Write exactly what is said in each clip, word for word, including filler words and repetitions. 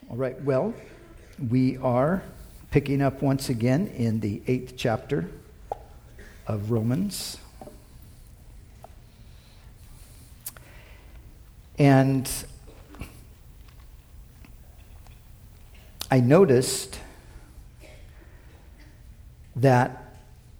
All right, well, we are picking up once again in the eighth chapter of Romans. And I noticed that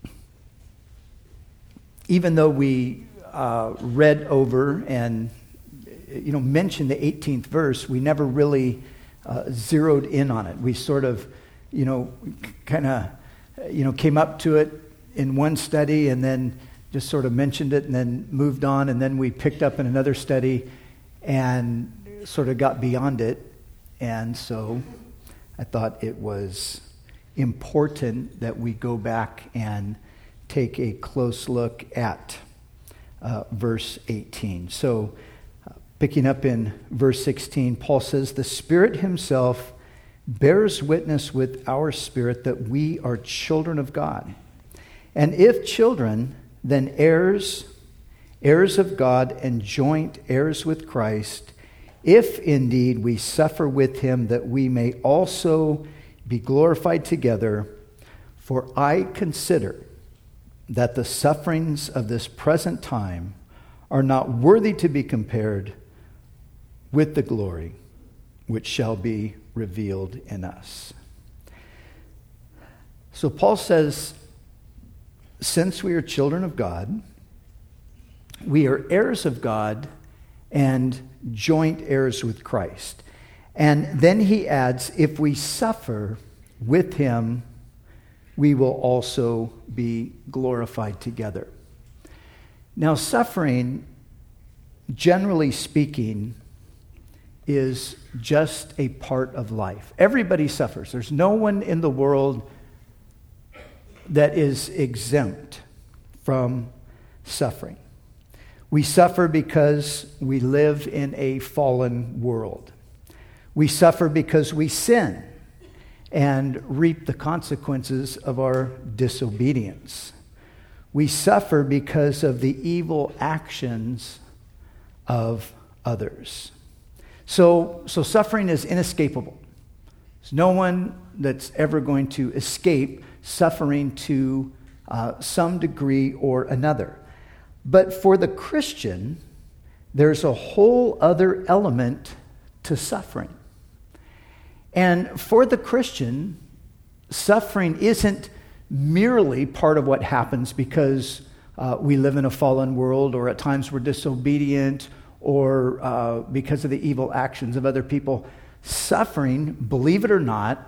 even though we uh, read over and you know mentioned the eighteenth verse, we never really uh, zeroed in on it. We sort of, you know, kind of, you know, came up to it in one study and then just sort of mentioned it and then moved on, and then we picked up in another study and sort of got beyond it. And so I thought it was important that we go back and take a close look at uh, verse eighteen. So uh, picking up in verse sixteen, Paul says, "The Spirit himself bears witness with our spirit that we are children of God. And if children, then heirs, heirs of God and joint heirs with Christ, if indeed we suffer with him, that we may also be glorified together. For I consider that the sufferings of this present time are not worthy to be compared with the glory which shall be revealed in us." So Paul says, since we are children of God, we are heirs of God and joint heirs with Christ. And then he adds, if we suffer with him, we will also be glorified together. Now, suffering, generally speaking, is just a part of life. Everybody suffers. There's no one in the world that is exempt from suffering. We suffer because we live in a fallen world. We suffer because we sin and reap the consequences of our disobedience. We suffer because of the evil actions of others. So, so suffering is inescapable. There's no one that's ever going to escape suffering to uh, some degree or another. But for the Christian, there's a whole other element to suffering. And for the Christian, suffering isn't merely part of what happens because uh, we live in a fallen world, or at times we're disobedient, or uh, because of the evil actions of other people. Suffering, believe it or not,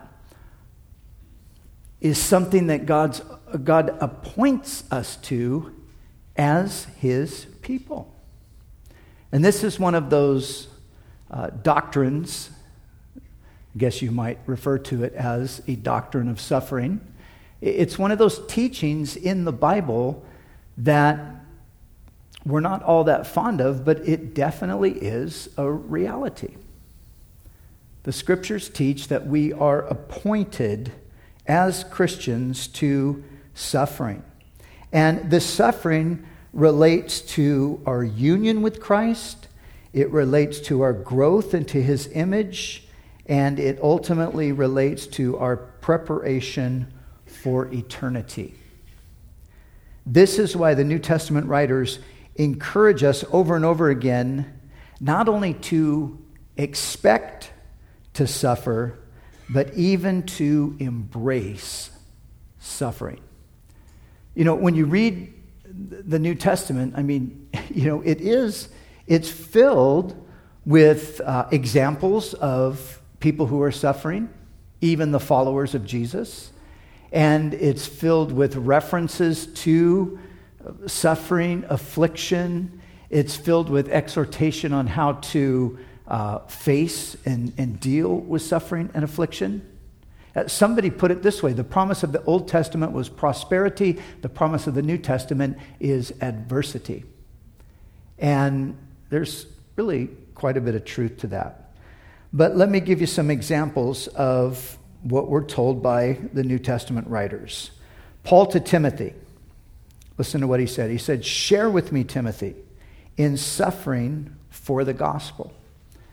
is something that God's, God appoints us to as his people. And this is one of those uh, doctrines, I guess you might refer to it as a doctrine of suffering. It's one of those teachings in the Bible that we're not all that fond of, but it definitely is a reality. The scriptures teach that we are appointed as Christians to suffering. And this suffering relates to our union with Christ, it relates to our growth into his image, and it ultimately relates to our preparation for eternity. This is why the New Testament writers encourage us over and over again not only to expect to suffer, but even to embrace suffering. You know, when you read the New Testament, I mean, you know, it is, it's filled with uh, examples of people who are suffering, even the followers of Jesus. And it's filled with references to suffering, affliction. It's filled with exhortation on how to uh, face and, and deal with suffering and affliction. Uh, somebody put it this way: the promise of the Old Testament was prosperity. The promise of the New Testament is adversity. And there's really quite a bit of truth to that. But let me give you some examples of what we're told by the New Testament writers. Paul to Timothy. Listen to what he said. He said, "Share with me, Timothy, in suffering for the gospel."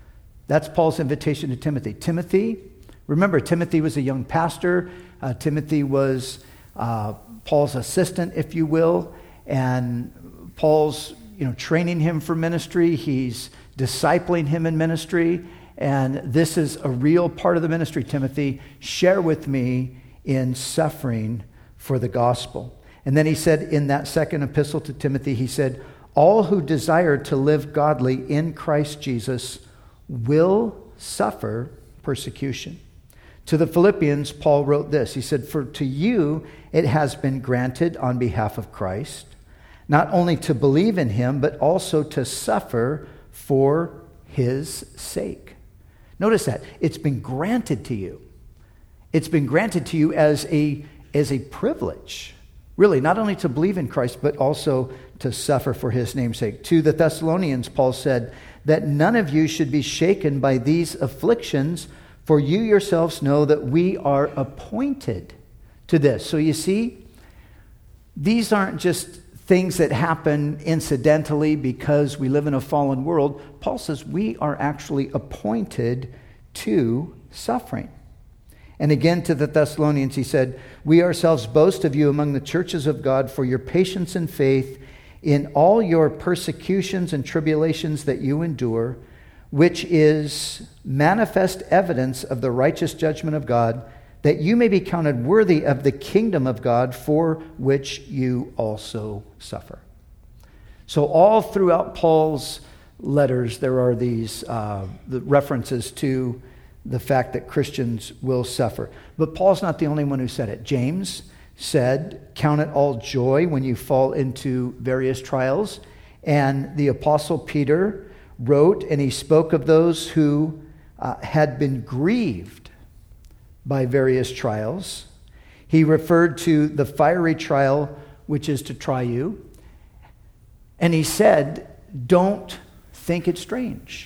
That's Paul's invitation to Timothy. Timothy, remember, Timothy was a young pastor. Uh, Timothy was uh, Paul's assistant, if you will, and Paul's, you know, training him for ministry. He's discipling him in ministry, and this is a real part of the ministry, Timothy. Share with me in suffering for the gospel. And then he said in that second epistle to Timothy, he said, all who desire to live godly in Christ Jesus will suffer persecution. To the Philippians, Paul wrote this. He said, for to you it has been granted on behalf of Christ, not only to believe in him, but also to suffer for his sake. Notice that. It's been granted to you. It's been granted to you as a, as a privilege. Really, not only to believe in Christ, but also to suffer for his name's sake. To the Thessalonians, Paul said that none of you should be shaken by these afflictions, for you yourselves know that we are appointed to this. So you see, these aren't just things that happen incidentally because we live in a fallen world. Paul says we are actually appointed to suffering. And again to the Thessalonians, he said, we ourselves boast of you among the churches of God for your patience and faith in all your persecutions and tribulations that you endure, which is manifest evidence of the righteous judgment of God, that you may be counted worthy of the kingdom of God for which you also suffer. So all throughout Paul's letters, there are these uh, the references to the fact that Christians will suffer. But Paul's not the only one who said it. James said, count it all joy when you fall into various trials. And the Apostle Peter wrote, and he spoke of those who uh, had been grieved by various trials. He referred to the fiery trial, which is to try you. And he said, don't think it strange.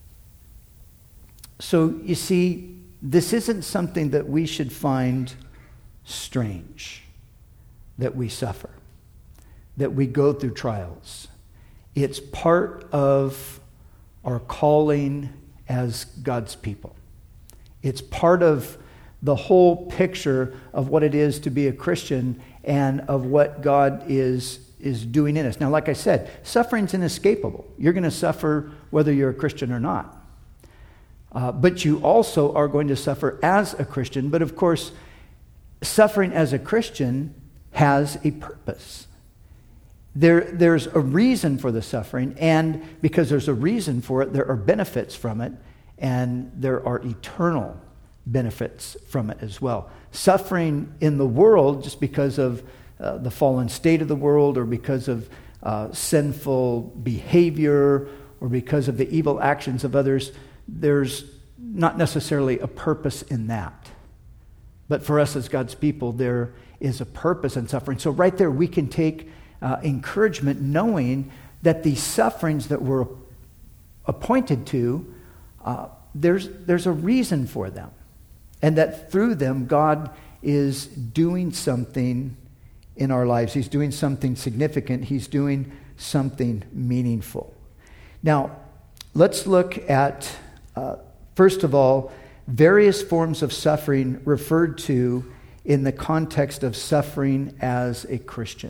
So you see, this isn't something that we should find strange, that we suffer, that we go through trials. It's part of our calling as God's people. It's part of the whole picture of what it is to be a Christian and of what God is, is doing in us. Now, like I said, suffering's inescapable. You're going to suffer whether you're a Christian or not. Uh, but you also are going to suffer as a Christian. But of course, suffering as a Christian has a purpose. There, there's a reason for the suffering, and because there's a reason for it, there are benefits from it, and there are eternal benefits from it as well. Suffering in the world, just because of uh, the fallen state of the world, or because of uh, sinful behavior, or because of the evil actions of others, there's not necessarily a purpose in that. But for us as God's people, there is a purpose in suffering. So right there, we can take uh, encouragement knowing that these sufferings that we're appointed to, uh, there's, there's a reason for them. And that through them, God is doing something in our lives. He's doing something significant. He's doing something meaningful. Now, let's look at, uh, first of all, various forms of suffering referred to in the context of suffering as a Christian.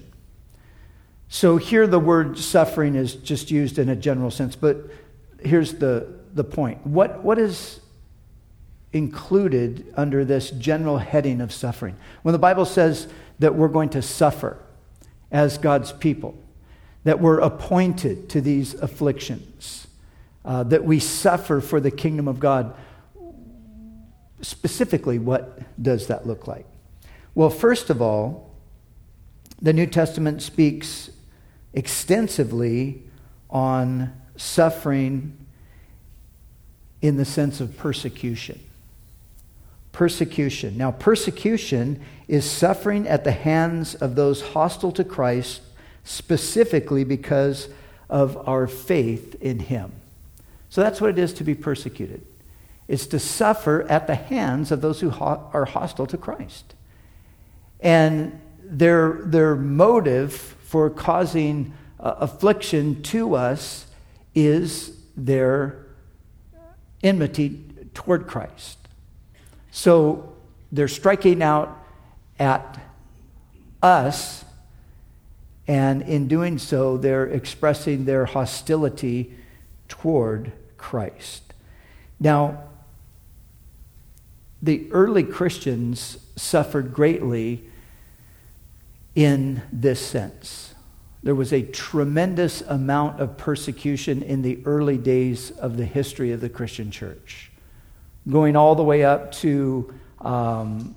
So here the word suffering is just used in a general sense, but here's the, the point. What, what is included under this general heading of suffering? When the Bible says that we're going to suffer as God's people, that we're appointed to these afflictions, uh, that we suffer for the kingdom of God, specifically, what does that look like? Well, first of all, the New Testament speaks extensively on suffering in the sense of persecution. Persecution. Now, persecution is suffering at the hands of those hostile to Christ, specifically because of our faith in Him. So that's what it is to be persecuted. It's to suffer at the hands of those who ho- are hostile to Christ. And their, their motive for causing uh, affliction to us is their enmity toward Christ. So they're striking out at us, and in doing so, they're expressing their hostility toward Christ. Now, the early Christians suffered greatly in this sense. There was a tremendous amount of persecution in the early days of the history of the Christian church, going all the way up to, um,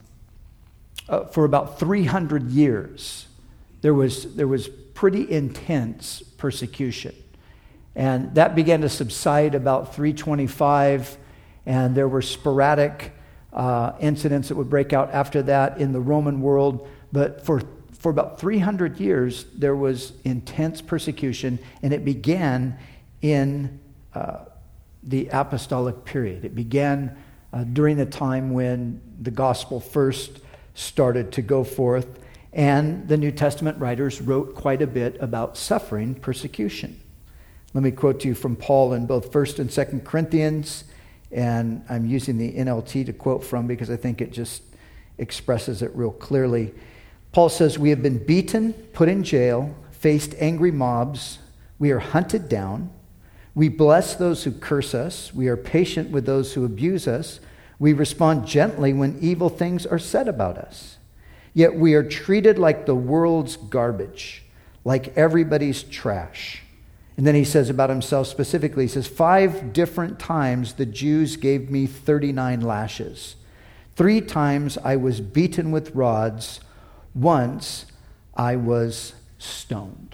uh, for about three hundred years, there was, there was pretty intense persecution. And that began to subside about three twenty-five, and there were sporadic uh, incidents that would break out after that in the Roman world. But for, for about three hundred years, there was intense persecution, and it began in uh, the apostolic period. It began uh, during the time when the gospel first started to go forth, and the New Testament writers wrote quite a bit about suffering persecution. Let me quote to you from Paul in both First and Second Corinthians, and I'm using the N L T to quote from because I think it just expresses it real clearly. Paul says, "We have been beaten, put in jail, faced angry mobs. We are hunted down. We bless those who curse us. We are patient with those who abuse us. We respond gently when evil things are said about us. Yet we are treated like the world's garbage, like everybody's trash." And then he says about himself specifically, he says, "Five different times the Jews gave me thirty-nine lashes. Three times I was beaten with rods. Once I was stoned."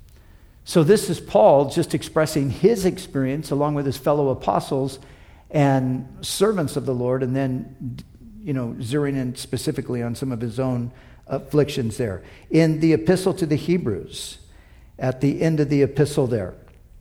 So this is Paul just expressing his experience along with his fellow apostles and servants of the Lord, and then, you know, zeroing in specifically on some of his own afflictions there. In the epistle to the Hebrews, at the end of the epistle there,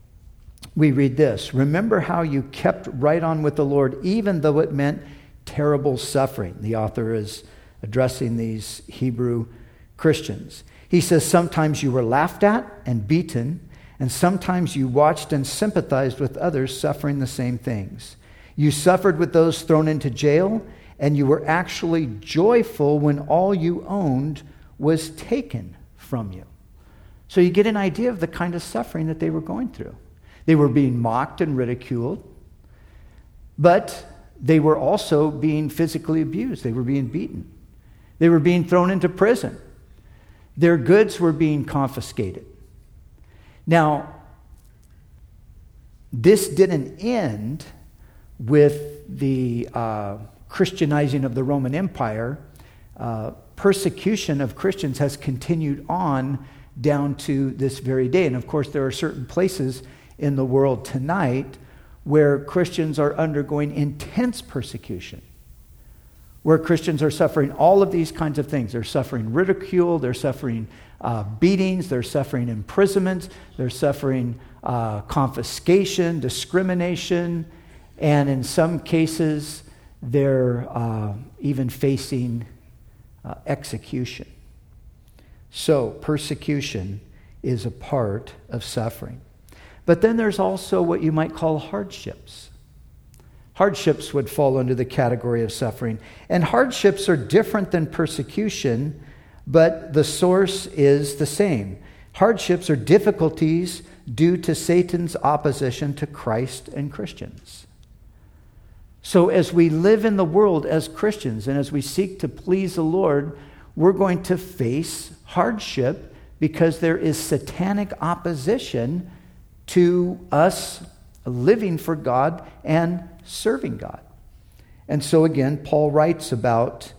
we read this: "Remember how you kept right on with the Lord, even though it meant terrible suffering." The author is addressing these Hebrew Christians. He says, "Sometimes you were laughed at and beaten, and sometimes you watched and sympathized with others suffering the same things. You suffered with those thrown into jail, and you were actually joyful when all you owned was taken from you." So you get an idea of the kind of suffering that they were going through. They were being mocked and ridiculed, but they were also being physically abused. They were being beaten. They were being thrown into prison. Their goods were being confiscated. Now, this didn't end with the uh, Christianizing of the Roman Empire. Uh, persecution of Christians has continued on down to this very day. And of course, there are certain places in the world tonight where Christians are undergoing intense persecution, where Christians are suffering all of these kinds of things. They're suffering ridicule, they're suffering uh, beatings, they're suffering imprisonment, they're suffering uh, confiscation, discrimination, and in some cases, they're uh, even facing uh, execution. So, persecution is a part of suffering. But then there's also what you might call hardships. Hardships would fall under the category of suffering. And hardships are different than persecution, but the source is the same. Hardships are difficulties due to Satan's opposition to Christ and Christians. So as we live in the world as Christians and as we seek to please the Lord, we're going to face hardship because there is satanic opposition to us living for God and serving God. And so again, Paul writes about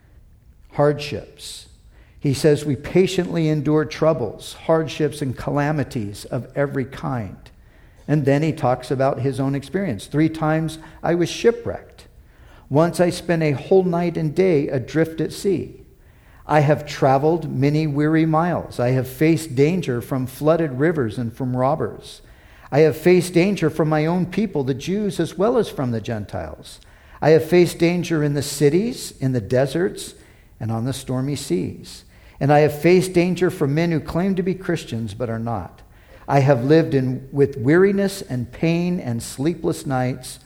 hardships. He says, "We patiently endure troubles, hardships, and calamities of every kind." And then he talks about his own experience. "Three times I was shipwrecked. Once I spent a whole night and day adrift at sea. I have traveled many weary miles. I have faced danger from flooded rivers and from robbers. I have faced danger from my own people, the Jews, as well as from the Gentiles. I have faced danger in the cities, in the deserts, and on the stormy seas. And I have faced danger from men who claim to be Christians but are not. I have lived in with weariness and pain and sleepless nights,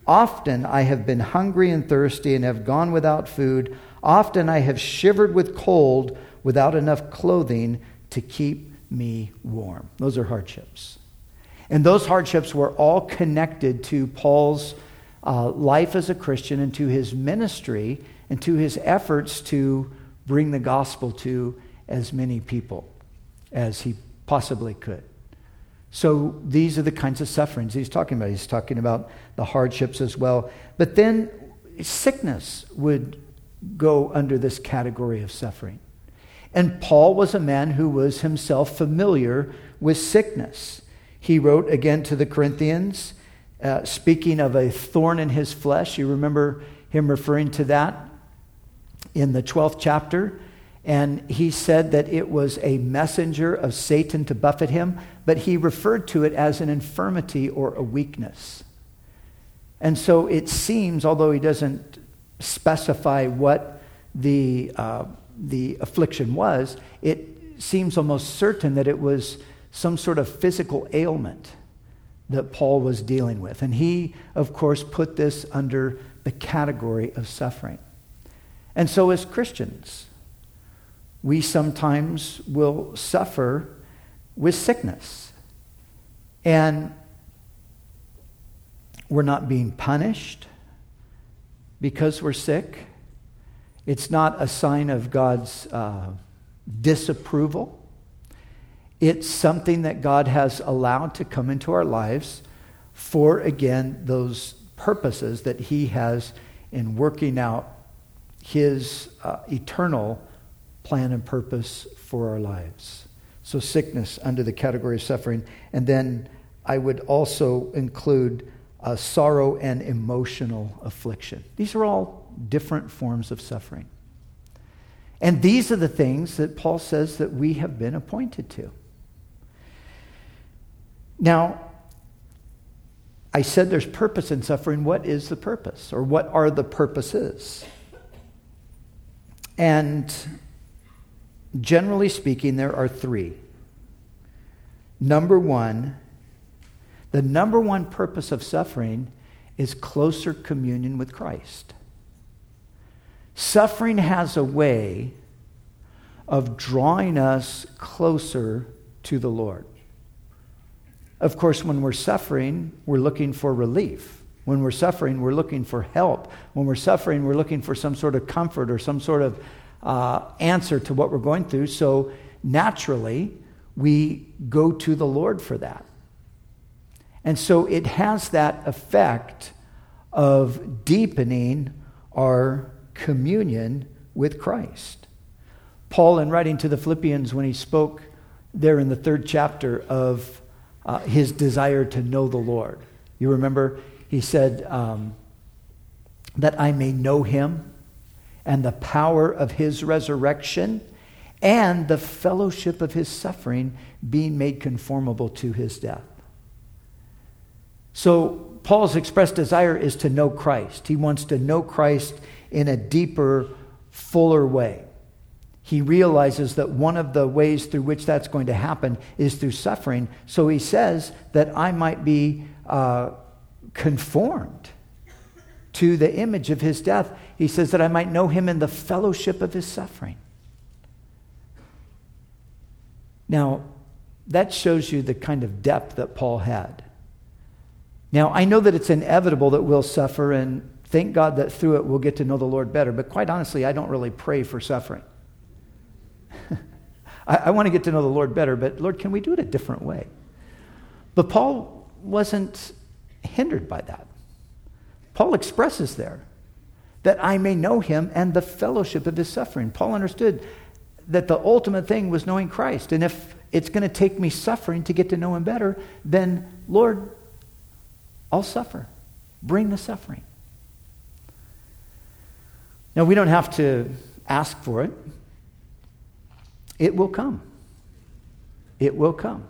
Often I have been hungry and thirsty and have gone without food. Often I have shivered with cold without enough clothing to keep me warm. Those are hardships. And those hardships were all connected to Paul's uh, life as a Christian and to his ministry and to his efforts to bring the gospel to as many people as he possibly could. So these are the kinds of sufferings he's talking about. He's talking about the hardships as well. But then sickness would go under this category of suffering. And Paul was a man who was himself familiar with sickness. He wrote again to the Corinthians, uh, speaking of a thorn in his flesh. You remember him referring to that in the twelfth chapter. And he said that it was a messenger of Satan to buffet him, but he referred to it as an infirmity or a weakness. And so it seems, although he doesn't specify what the uh, the affliction was, it seems almost certain that it was some sort of physical ailment that Paul was dealing with. And he, of course, put this under the category of suffering. And so as Christians, we sometimes will suffer with sickness. And we're not being punished because we're sick. It's not a sign of God's uh, disapproval. It's something that God has allowed to come into our lives for, again, those purposes that he has in working out his uh, eternal plan and purpose for our lives. So sickness under the category of suffering. And then I would also include uh, sorrow and emotional affliction. These are all different forms of suffering. And these are the things that Paul says that we have been appointed to. Now, I said there's purpose in suffering. What is the purpose? Or what are the purposes? And generally speaking, there are three. Number one, the number one purpose of suffering is closer communion with Christ. Suffering has a way of drawing us closer to the Lord. Of course, when we're suffering, we're looking for relief. When we're suffering, we're looking for help. When we're suffering, we're looking for some sort of comfort or some sort of uh, answer to what we're going through. So naturally, we go to the Lord for that. And so it has that effect of deepening our communion with Christ. Paul, in writing to the Philippians, when he spoke there in the third chapter of uh, his desire to know the Lord, you remember he said um, that I may know him and the power of his resurrection and the fellowship of his suffering, being made conformable to his death. So Paul's expressed desire is to know Christ. He wants to know Christ in a deeper, fuller way. He realizes that one of the ways through which that's going to happen is through suffering. So he says that I might be uh, conformed to the image of his death. He says that I might know him in the fellowship of his suffering. Now, that shows you the kind of depth that Paul had. Now, I know that it's inevitable that we'll suffer, and thank God that through it we'll get to know the Lord better. But quite honestly, I don't really pray for suffering. I, I want to get to know the Lord better, but Lord, can we do it a different way? But Paul wasn't hindered by that. Paul expresses there that I may know him and the fellowship of his suffering. Paul understood that the ultimate thing was knowing Christ. And if it's going to take me suffering to get to know him better, then Lord, I'll suffer. Bring the suffering. Now, we don't have to ask for it. It will come. It will come.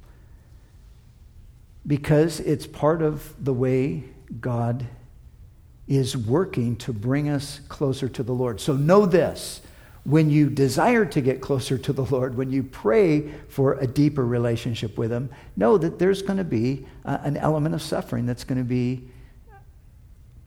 Because it's part of the way God is working to bring us closer to the Lord. So know this. When you desire to get closer to the Lord, when you pray for a deeper relationship with him, know that there's going to be uh, an element of suffering that's going to be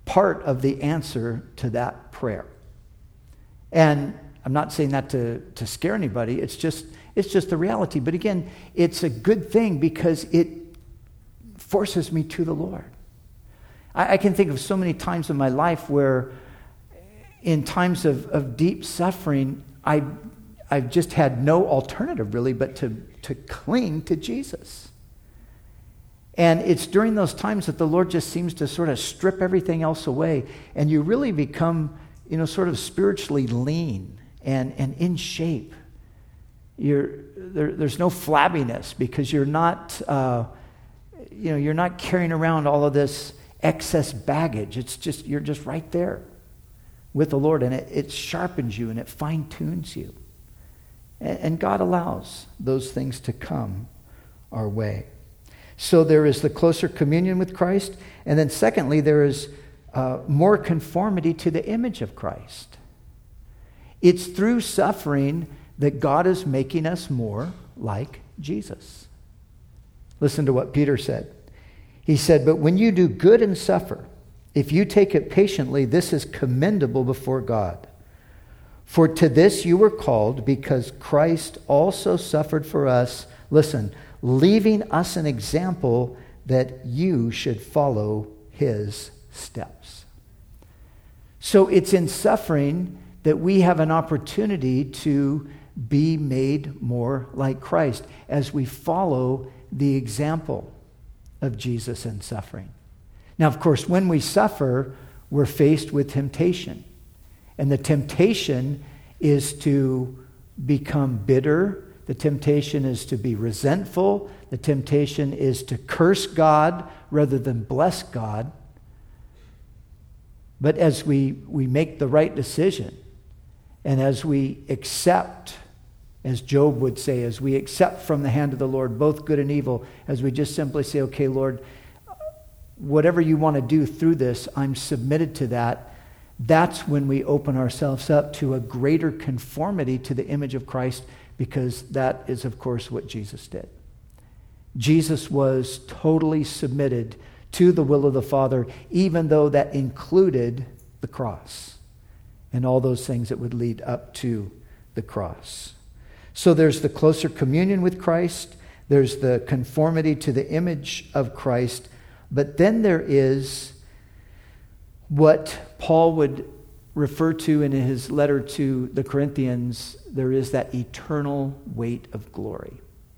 part of the answer to that prayer. And I'm not saying that to, to scare anybody. It's just, it's just the reality. But again, it's a good thing because it forces me to the Lord. I, I can think of so many times in my life where in times of, of deep suffering, I, I've just had no alternative really but to, to cling to Jesus. And it's during those times that the Lord just seems to sort of strip everything else away, and you really become, you know, sort of spiritually lean and, and in shape. You're, there, there's no flabbiness because you're not, uh, you know, you're not carrying around all of this excess baggage. It's just, you're just right there with the Lord, and it, it sharpens you and it fine-tunes you. And, and God allows those things to come our way. So there is the closer communion with Christ, and then secondly, there is uh, more conformity to the image of Christ. It's through suffering that God is making us more like Jesus. Listen to what Peter said. He said, "But when you do good and suffer, if you take it patiently, this is commendable before God. For to this you were called, because Christ also suffered for us," listen, "leaving us an example that you should follow his steps." So it's in suffering that we have an opportunity to be made more like Christ as we follow the example of Jesus in suffering. Now, of course, when we suffer, we're faced with temptation. And the temptation is to become bitter. The temptation is to be resentful. The temptation is to curse God rather than bless God. But as we, we make the right decision, and as we accept, as Job would say, as we accept from the hand of the Lord both good and evil, as we just simply say, okay, Lord, whatever you want to do through this, I'm submitted to that. That's when we open ourselves up to a greater conformity to the image of Christ, because that is, of course, what Jesus did. Jesus was totally submitted to the will of the Father, even though that included the cross and all those things that would lead up to the cross. So there's the closer communion with Christ, there's the conformity to the image of Christ, but then there is what Paul would refer to in his letter to the Corinthians. There is that eternal weight of glory.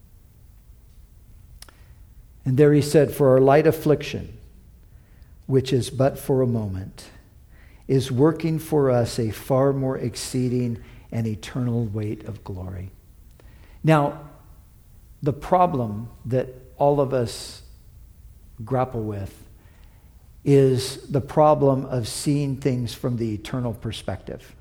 And there he said, "For our light affliction, which is but for a moment, is working for us a far more exceeding and eternal weight of glory." Now, the problem that all of us grapple with is the problem of seeing things from the eternal perspective.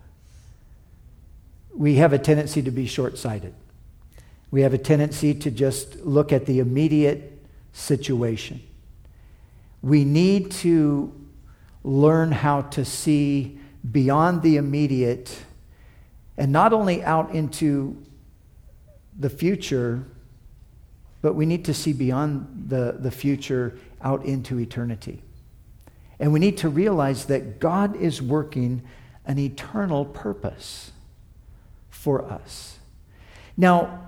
We have a tendency to be short-sighted. We have a tendency to just look at the immediate situation. We need to learn how to see beyond the immediate, and not only out into the future, but we need to see beyond the, the future out into eternity. And we need to realize that God is working an eternal purpose for us. Now,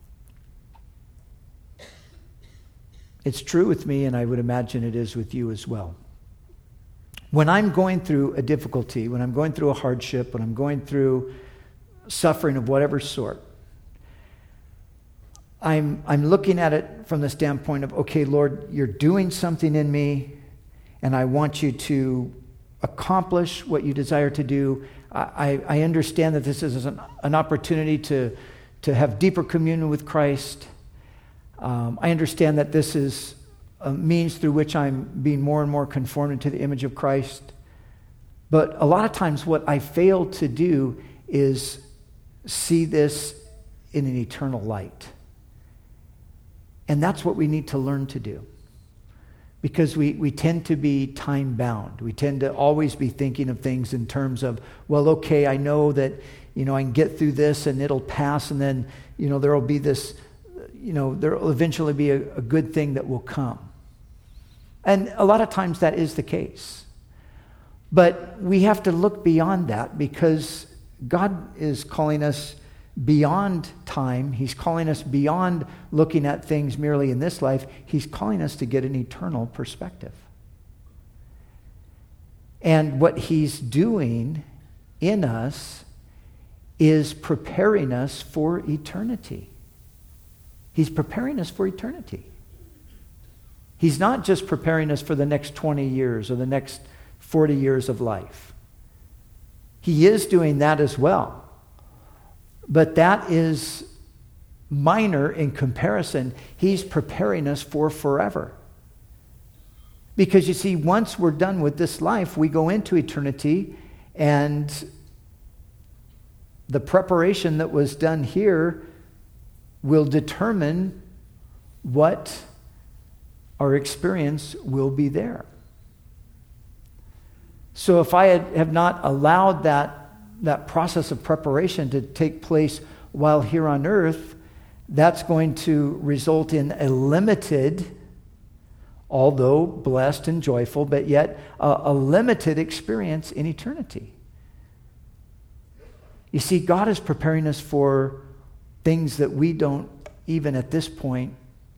it's true with me, and I would imagine it is with you as well. When I'm going through a difficulty, when I'm going through a hardship, when I'm going through suffering of whatever sort, I'm, I'm looking at it from the standpoint of, okay, Lord, you're doing something in me, and I want you to accomplish what you desire to do. I, I understand that this is an, an opportunity to, to have deeper communion with Christ. Um, I understand that this is a means through which I'm being more and more conformed to the image of Christ. But a lot of times what I fail to do is see this in an eternal light. And that's what we need to learn to do. Because we, we tend to be time-bound. We tend to always be thinking of things in terms of, well, okay, I know that, you know, I can get through this and it'll pass, and then, you know, there will be this, you know, there will eventually be a, a good thing that will come. And a lot of times that is the case. But we have to look beyond that, because God is calling us beyond time. He's calling us beyond looking at things merely in this life. He's calling us to get an eternal perspective. And what he's doing in us is preparing us for eternity. He's preparing us for eternity. He's not just preparing us for the next twenty years or the next forty years of life. He is doing that as well. But that is minor in comparison. He's preparing us for forever. Because you see, once we're done with this life, we go into eternity, and the preparation that was done here will determine what our experience will be there. So if I had, have not allowed that, that process of preparation to take place while here on earth, that's going to result in a limited, although blessed and joyful, but yet a, a limited experience in eternity. You see, God is preparing us for things that we don't, even at this point,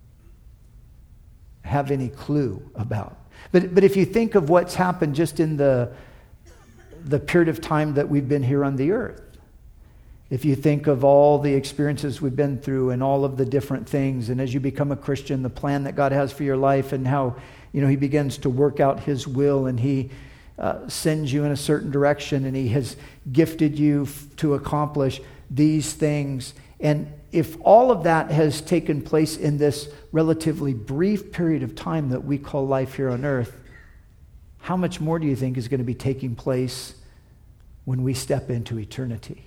have any clue about. But, but if you think of what's happened just in the, the period of time that we've been here on the earth, if you think of all the experiences we've been through and all of the different things, and as you become a Christian, the plan that God has for your life, and how, you know, he begins to work out his will, and he uh, sends you in a certain direction, and he has gifted you f- to accomplish these things. And if all of that has taken place in this relatively brief period of time that we call life here on earth, how much more do you think is going to be taking place when we step into eternity?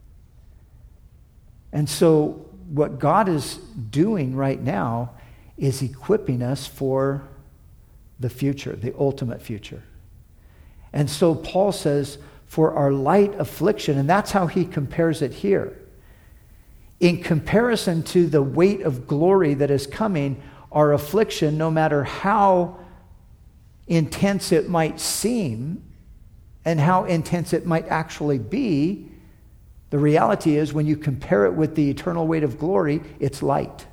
And so what God is doing right now is equipping us for the future, the ultimate future. And so Paul says, for our light affliction, and that's how he compares it here. In comparison to the weight of glory that is coming, our affliction, no matter how intense it might seem and how intense it might actually be, the reality is when you compare it with the eternal weight of glory, it's light.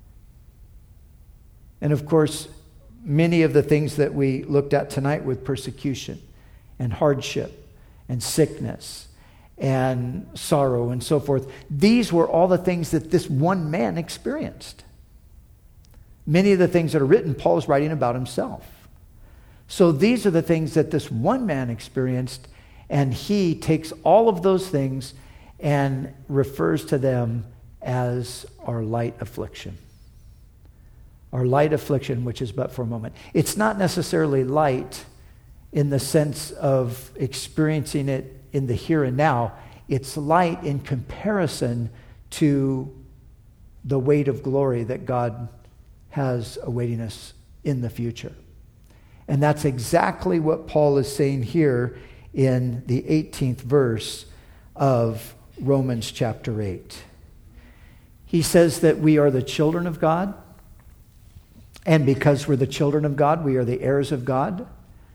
And of course, many of the things that we looked at tonight with persecution and hardship and sickness and sorrow and so forth, these were all the things that this one man experienced. Many of the things that are written, Paul is writing about himself. So these are the things that this one man experienced, and he takes all of those things and refers to them as our light affliction. Our light affliction, which is but for a moment. It's not necessarily light in the sense of experiencing it in the here and now. It's light in comparison to the weight of glory that God has awaiting us in the future. And that's exactly what Paul is saying here in the eighteenth verse of Romans chapter eight. He says that we are the children of God, and because we're the children of God, we are the heirs of God.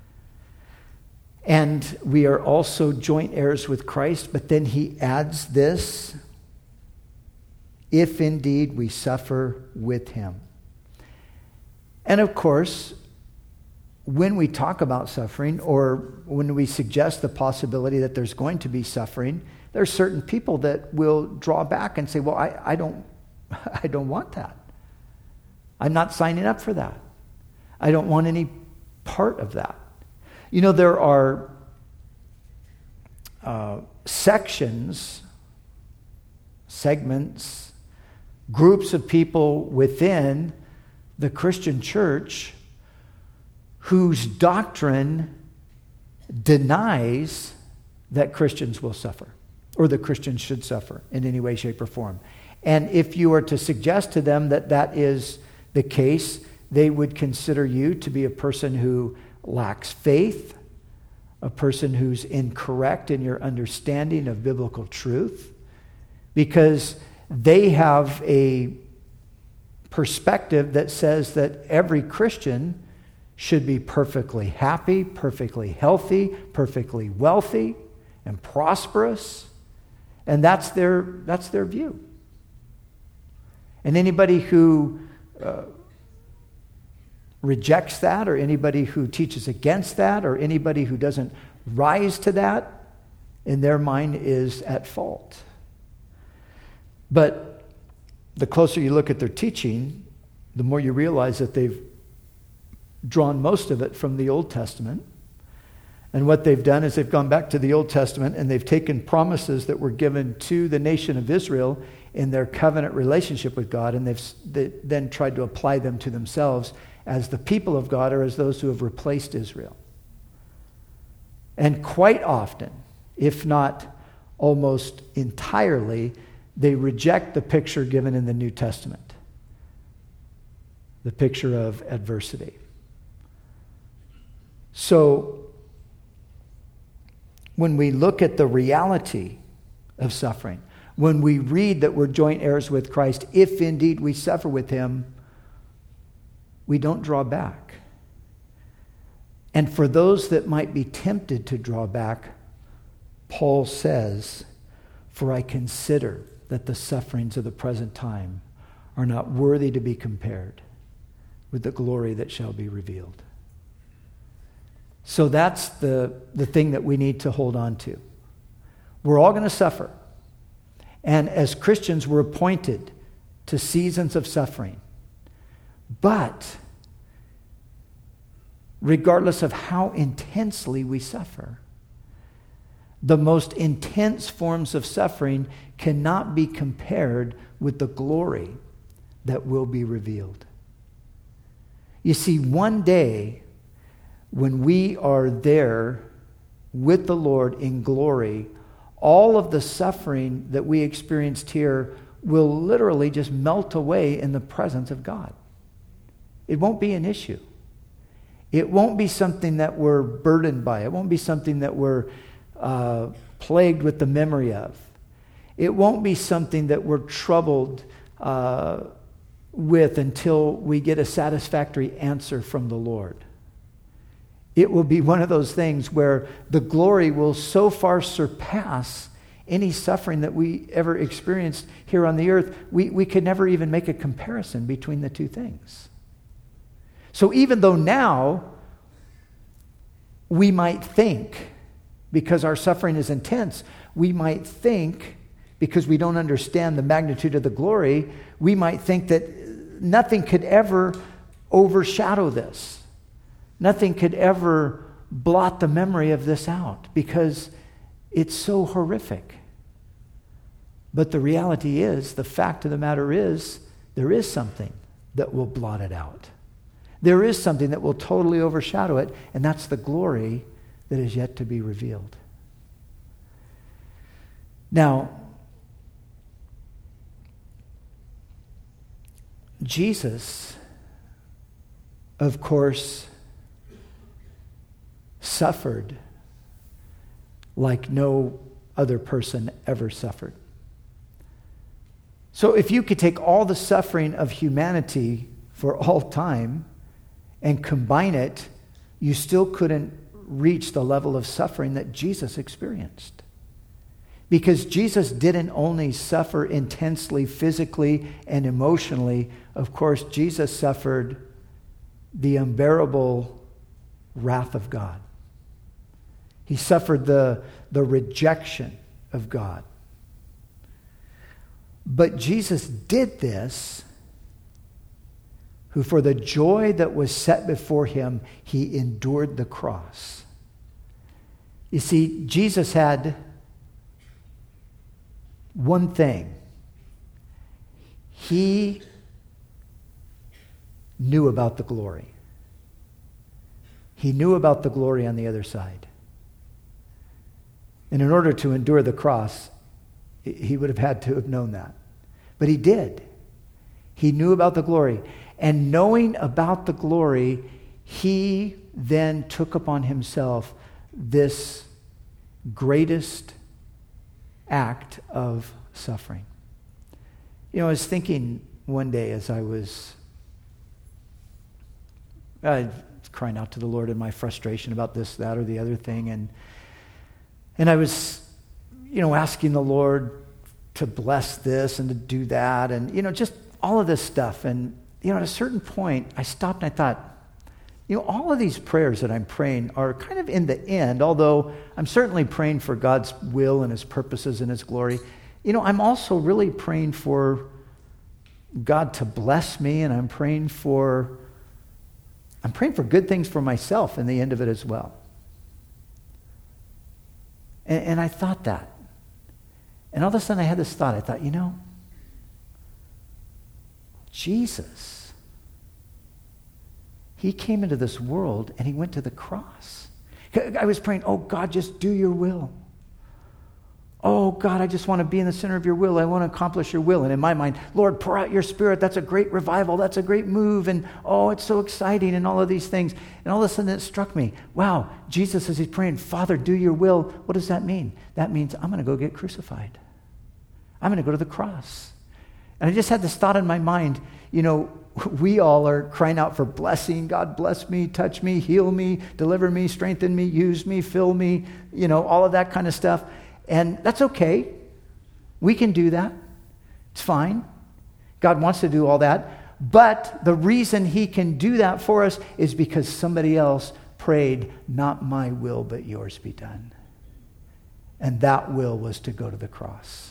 And we are also joint heirs with Christ, but then he adds this, if indeed we suffer with him. And of course, when we talk about suffering, or when we suggest the possibility that there's going to be suffering, there are certain people that will draw back and say, well, I, I don't I don't want that. I'm not signing up for that. I don't want any part of that. You know, there are uh, sections, segments, groups of people within the Christian church whose doctrine denies that Christians will suffer, or that Christians should suffer in any way, shape, or form. And if you were to suggest to them that that is the case, they would consider you to be a person who lacks faith, a person who's incorrect in your understanding of biblical truth, because they have a perspective that says that every Christian should be perfectly happy, perfectly healthy, perfectly wealthy, and prosperous. And that's their, that's their view. And anybody who uh, rejects that, or anybody who teaches against that, or anybody who doesn't rise to that, in their mind is at fault. But the closer you look at their teaching, the more you realize that they've drawn most of it from the Old Testament. And what they've done is they've gone back to the Old Testament and they've taken promises that were given to the nation of Israel in their covenant relationship with God, and they've they then tried to apply them to themselves as the people of God or as those who have replaced Israel. And quite often, if not almost entirely, they reject the picture given in the New Testament, the picture of adversity. So, when we look at the reality of suffering, when we read that we're joint heirs with Christ, if indeed we suffer with him, we don't draw back. And for those that might be tempted to draw back, Paul says, "For I consider that the sufferings of the present time are not worthy to be compared with the glory that shall be revealed." So that's the, the thing that we need to hold on to. We're all going to suffer. And as Christians, we're appointed to seasons of suffering. But regardless of how intensely we suffer, the most intense forms of suffering cannot be compared with the glory that will be revealed. You see, one day, when we are there with the Lord in glory, all of the suffering that we experienced here will literally just melt away in the presence of God. It won't be an issue. It won't be something that we're burdened by. It won't be something that we're uh, plagued with the memory of. It won't be something that we're troubled uh, with until we get a satisfactory answer from the Lord. It will be one of those things where the glory will so far surpass any suffering that we ever experienced here on the earth, we, we could never even make a comparison between the two things. So even though now we might think, because our suffering is intense, we might think, because we don't understand the magnitude of the glory, we might think that nothing could ever overshadow this. Nothing could ever blot the memory of this out because it's so horrific. But the reality is, the fact of the matter is, there is something that will blot it out. There is something that will totally overshadow it, and that's the glory that is yet to be revealed. Now, Jesus, of course, suffered like no other person ever suffered. So if you could take all the suffering of humanity for all time and combine it, you still couldn't reach the level of suffering that Jesus experienced. Because Jesus didn't only suffer intensely physically and emotionally. Of course, Jesus suffered the unbearable wrath of God. He suffered the, the rejection of God. But Jesus did this, who for the joy that was set before him, he endured the cross. You see, Jesus had one thing. He knew about the glory. He knew about the glory on the other side. And in order to endure the cross, he would have had to have known that. But he did. He knew about the glory. And knowing about the glory, he then took upon himself this greatest act of suffering. You know, I was thinking one day as I was uh, crying out to the Lord in my frustration about this, that, or the other thing. And, and I was, you know, asking the Lord to bless this and to do that. And, you know, just all of this stuff. And, you know, at a certain point, I stopped and I thought, you know, all of these prayers that I'm praying are kind of in the end, although I'm certainly praying for God's will and his purposes and his glory. You know, I'm also really praying for God to bless me, and I'm praying for, I'm praying for good things for myself in the end of it as well. And, and I thought that. And all of a sudden I had this thought. I thought, you know, Jesus, he came into this world and he went to the cross. I was praying, oh God, just do your will. Oh God, I just want to be in the center of your will. I want to accomplish your will. And in my mind, Lord, pour out your Spirit. That's a great revival. That's a great move. And oh, it's so exciting and all of these things. And all of a sudden it struck me, wow, Jesus, as he's praying, Father, do your will. What does that mean? That means I'm going to go get crucified. I'm going to go to the cross. And I just had this thought in my mind, you know, we all are crying out for blessing. God bless me, touch me, heal me, deliver me, strengthen me, use me, fill me, you know, all of that kind of stuff. And that's okay. We can do that. It's fine. God wants to do all that. But the reason he can do that for us is because somebody else prayed, not my will, but yours be done. And that will was to go to the cross.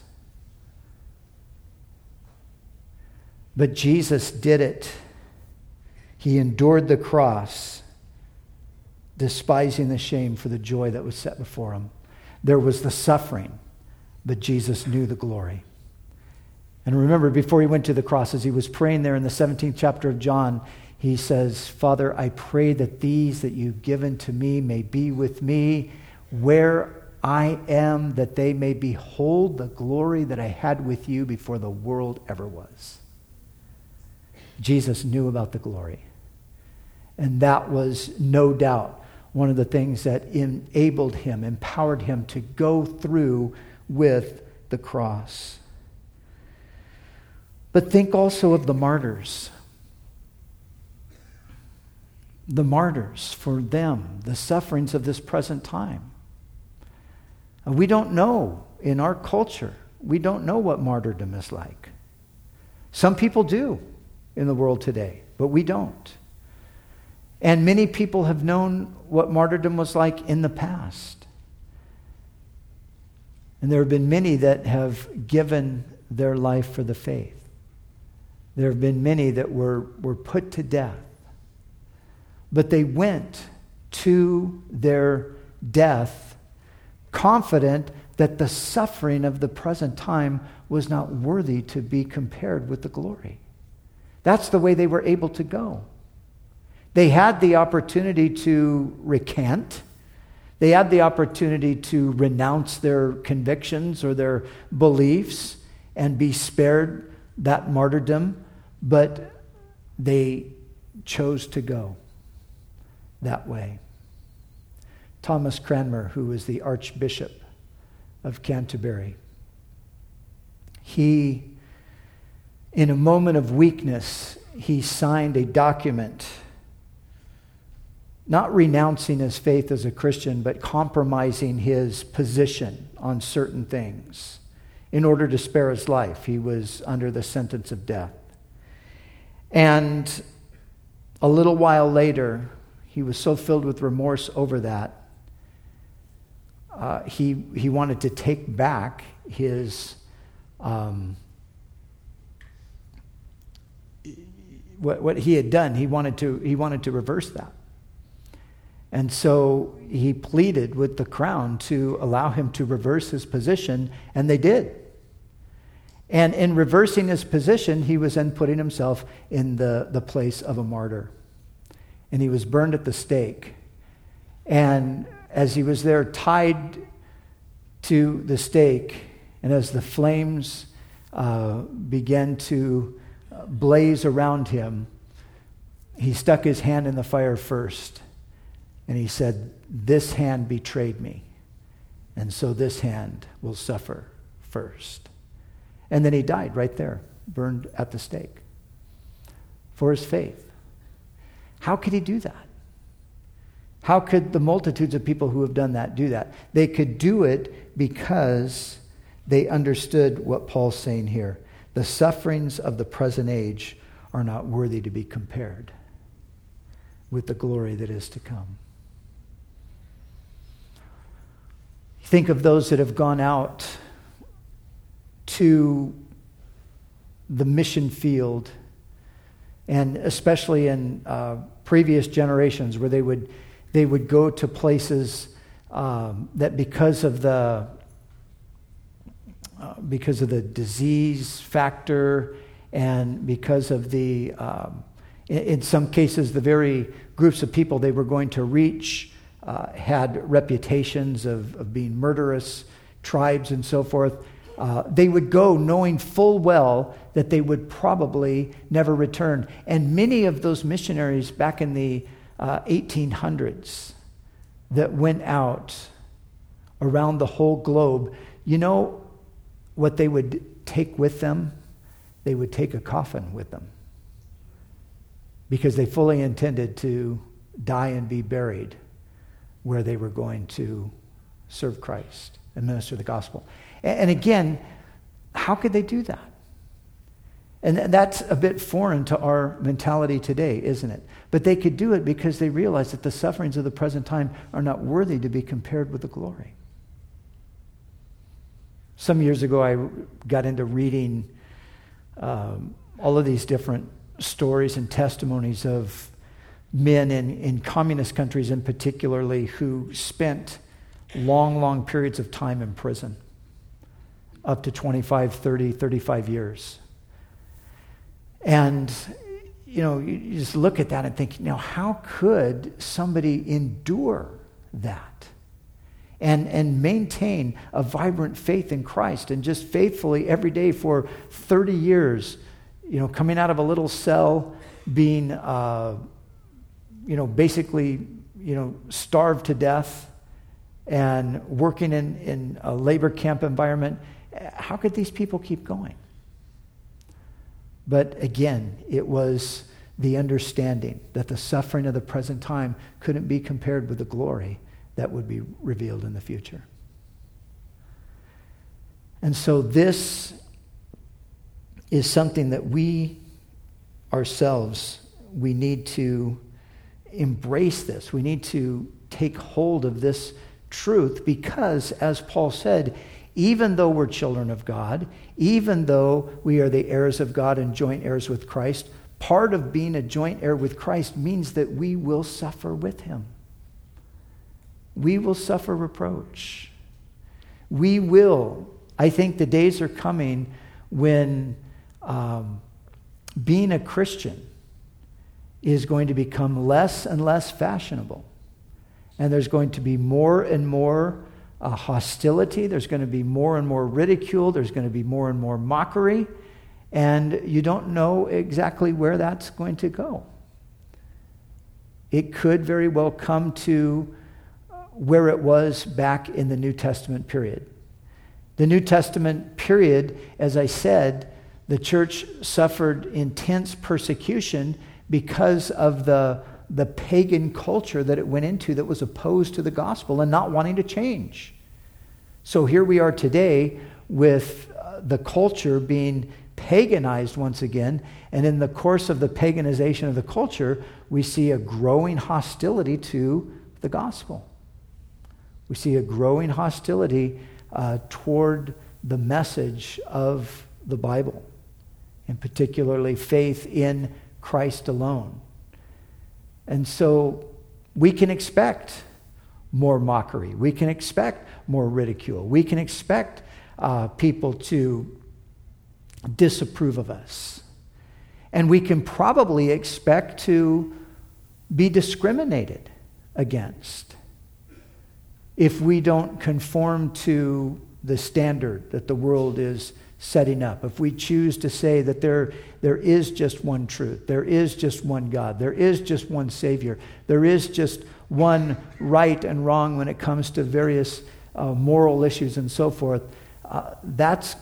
But Jesus did it. He endured the cross, despising the shame for the joy that was set before him. There was the suffering, but Jesus knew the glory. And remember, before he went to the cross, as he was praying there in the seventeenth chapter of John, he says, Father, I pray that these that you've given to me may be with me where I am, that they may behold the glory that I had with you before the world ever was. Jesus knew about the glory. And that was no doubt one of the things that enabled him, empowered him to go through with the cross. But think also of the martyrs. The martyrs, for them, the sufferings of this present time. We don't know in our culture, we don't know what martyrdom is like. Some people do in the world today, but we don't. And many people have known what martyrdom was like in the past. And there have been many that have given their life for the faith. There have been many that were, were put to death. But they went to their death confident that the suffering of the present time was not worthy to be compared with the glory. That's the way they were able to go. They had the opportunity to recant. They had the opportunity to renounce their convictions or their beliefs and be spared that martyrdom, but they chose to go that way. Thomas Cranmer, who was the Archbishop of Canterbury, he, in a moment of weakness, he signed a document not renouncing his faith as a Christian, but compromising his position on certain things in order to spare his life. He was under the sentence of death. And a little while later, he was so filled with remorse over that, uh, he, he wanted to take back his um, what, what he had done. He wanted to, he wanted to reverse that. And so he pleaded with the crown to allow him to reverse his position, and they did. And in reversing his position, he was then putting himself in the, the place of a martyr. And he was burned at the stake. And as he was there tied to the stake, and as the flames uh, began to blaze around him, he stuck his hand in the fire first. And he said, this hand betrayed me, and so this hand will suffer first. And then he died right there, burned at the stake for his faith. How could he do that? How could the multitudes of people who have done that do that? They could do it because they understood what Paul's saying here. The sufferings of the present age are not worthy to be compared with the glory that is to come. Think of those that have gone out to the mission field, and especially in uh, previous generations where they would they would go to places um, that because of the uh, because of the disease factor and because of the um, in, in some cases the very groups of people they were going to reach uh, had reputations of, of being murderous tribes and so forth. Uh, they would go knowing full well that they would probably never return. And many of those missionaries back in the uh, eighteen hundreds that went out around the whole globe, you know what they would take with them? They would take a coffin with them, because they fully intended to die and be buried where they were going to serve Christ and minister the gospel. And again, how could they do that? And that's a bit foreign to our mentality today, isn't it? But they could do it because they realized that the sufferings of the present time are not worthy to be compared with the glory. Some years ago, I got into reading um, all of these different stories and testimonies of men in, in communist countries in particularly who spent long, long periods of time in prison. Up to twenty-five, thirty, thirty-five years. And, you know, you just look at that and think, now, how could somebody endure that and, and maintain a vibrant faith in Christ and just faithfully every day for thirty years, you know, coming out of a little cell, being, uh, you know, basically, you know, starved to death and working in, in a labor camp environment? How could these people keep going? But again, it was the understanding that the suffering of the present time couldn't be compared with the glory that would be revealed in the future. And so this is something that we ourselves, we need to embrace this. We need to take hold of this truth because, as Paul said, even though we're children of God, even though we are the heirs of God and joint heirs with Christ, part of being a joint heir with Christ means that we will suffer with him. We will suffer reproach. We will. I think the days are coming when um, being a Christian is going to become less and less fashionable. And there's going to be more and more Uh, hostility. There's going to be more and more ridicule. There's going to be more and more mockery. And you don't know exactly where that's going to go. It could very well come to where it was back in the New Testament period. The New Testament period, as I said, the church suffered intense persecution because of the the pagan culture that it went into that was opposed to the gospel and not wanting to change. So here we are today with uh, the culture being paganized once again, and in the course of the paganization of the culture, we see a growing hostility to the gospel. We see a growing hostility uh, toward the message of the Bible, and particularly faith in Christ alone. And so we can expect more mockery. We can expect more ridicule. We can expect uh, people to disapprove of us. And we can probably expect to be discriminated against if we don't conform to the standard that the world is setting up. If we choose to say that there, there is just one truth, there is just one God, there is just one Savior, there is just one right and wrong when it comes to various uh, moral issues and so forth, uh, that's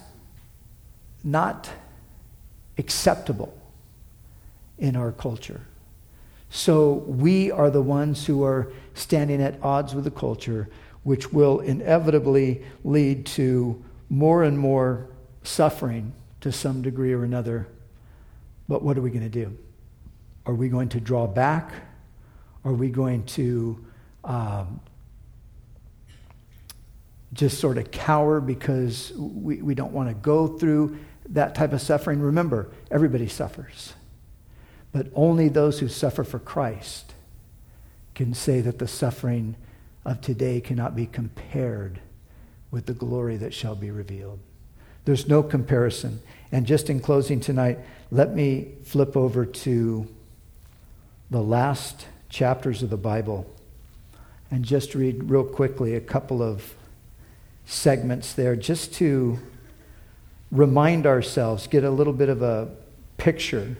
not acceptable in our culture. So we are the ones who are standing at odds with the culture, which will inevitably lead to more and more suffering to some degree or another. But what are we going to do? Are we going to draw back? Are we going to um, just sort of cower because we, we don't want to go through that type of suffering? Remember, everybody suffers. But only those who suffer for Christ can say that the suffering of today cannot be compared with the glory that shall be revealed. There's no comparison. And just in closing tonight, let me flip over to the last chapters of the Bible and just read real quickly a couple of segments there just to remind ourselves, get a little bit of a picture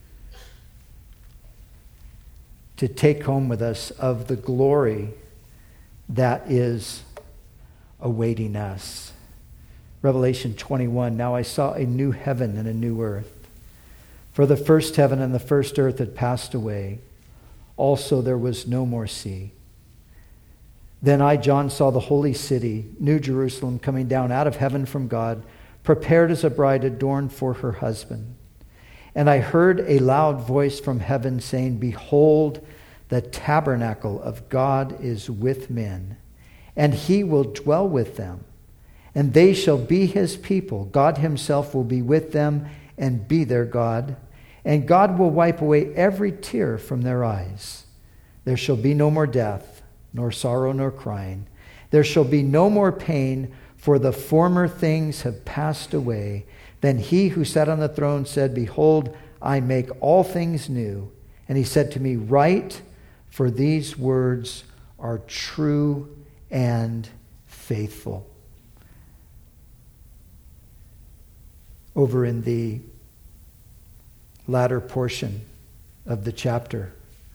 to take home with us of the glory that is awaiting us. Revelation twenty-one, now I saw a new heaven and a new earth. For the first heaven and the first earth had passed away. Also there was no more sea. Then I, John, saw the holy city, New Jerusalem, coming down out of heaven from God, prepared as a bride adorned for her husband. And I heard a loud voice from heaven saying, behold, the tabernacle of God is with men, and he will dwell with them. And they shall be his people. God himself will be with them and be their God. And God will wipe away every tear from their eyes. There shall be no more death, nor sorrow, nor crying. There shall be no more pain, for the former things have passed away. Then he who sat on the throne said, behold, I make all things new. And he said to me, write, for these words are true and faithful. Over in the latter portion of the chapter,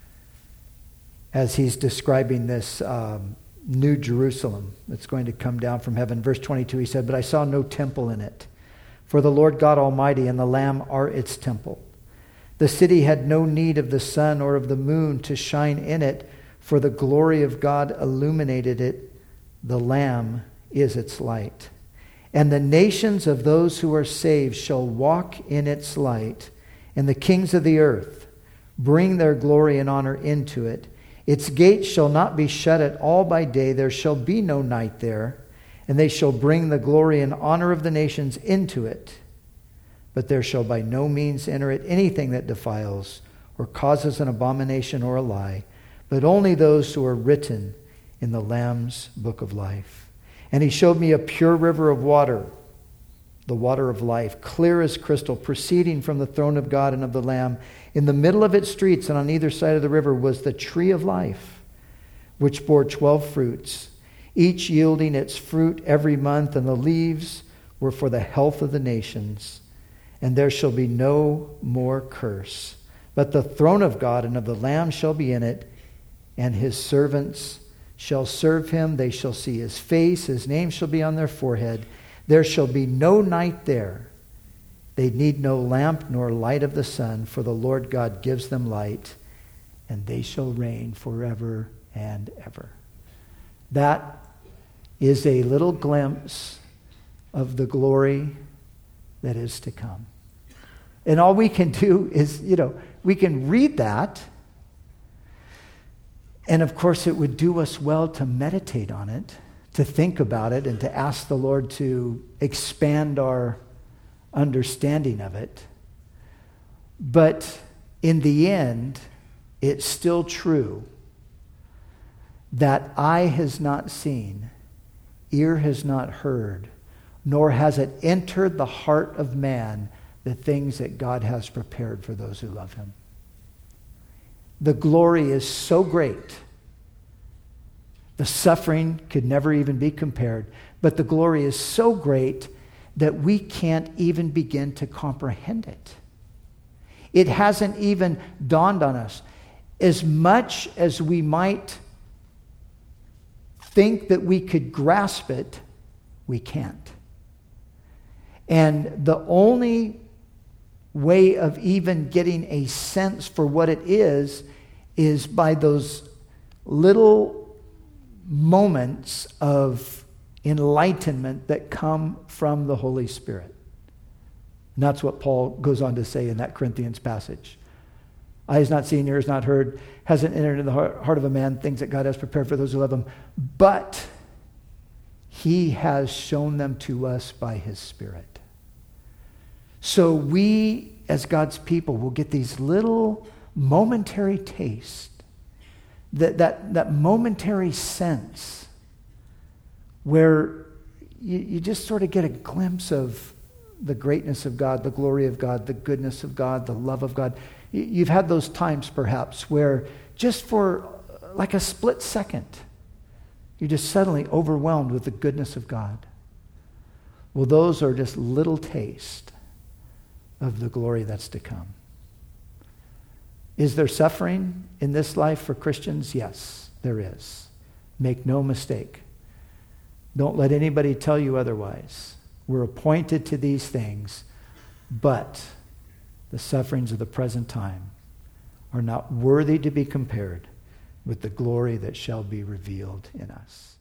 as he's describing this um, New Jerusalem that's going to come down from heaven, verse twenty-two, he said, but I saw no temple in it, for the Lord God Almighty and the Lamb are its temple. The city had no need of the sun or of the moon to shine in it, for the glory of God illuminated it. The Lamb is its light. And the nations of those who are saved shall walk in its light, and the kings of the earth bring their glory and honor into it. Its gates shall not be shut at all by day. There shall be no night there. And they shall bring the glory and honor of the nations into it. But there shall by no means enter it anything that defiles or causes an abomination or a lie, but only those who are written in the Lamb's book of life. And he showed me a pure river of water, the water of life, clear as crystal, proceeding from the throne of God and of the Lamb. In the middle of its streets and on either side of the river was the tree of life, which bore twelve fruits, each yielding its fruit every month, and the leaves were for the health of the nations. And there shall be no more curse, but the throne of God and of the Lamb shall be in it, and his servants shall serve him. They shall see his face. His name shall be on their forehead. There shall be no night there. They need no lamp nor light of the sun, for the Lord God gives them light, and they shall reign forever and ever. That is a little glimpse of the glory that is to come. And all we can do is, you know, we can read that. And of course, it would do us well to meditate on it, to think about it, and to ask the Lord to expand our understanding of it. But in the end, it's still true that eye has not seen, ear has not heard, nor has it entered the heart of man the things that God has prepared for those who love him. The glory is so great. The suffering could never even be compared. But the glory is so great that we can't even begin to comprehend it. It hasn't even dawned on us. As much as we might think that we could grasp it, we can't. And the only way of even getting a sense for what it is is by those little moments of enlightenment that come from the Holy Spirit. And that's what Paul goes on to say in that Corinthians passage. Eye has not seen, ear has not heard, hasn't entered into the heart of a man things that God has prepared for those who love him. But he has shown them to us by his Spirit. So we, as God's people, will get these little momentary tastes, that, that, that momentary sense where you, you just sort of get a glimpse of the greatness of God, the glory of God, the goodness of God, the love of God. You've had those times perhaps where just for like a split second, you're just suddenly overwhelmed with the goodness of God. Well, those are just little taste of the glory that's to come. Is there suffering in this life for Christians? Yes, there is. Make no mistake. Don't let anybody tell you otherwise. We're appointed to these things, but the sufferings of the present time are not worthy to be compared with the glory that shall be revealed in us.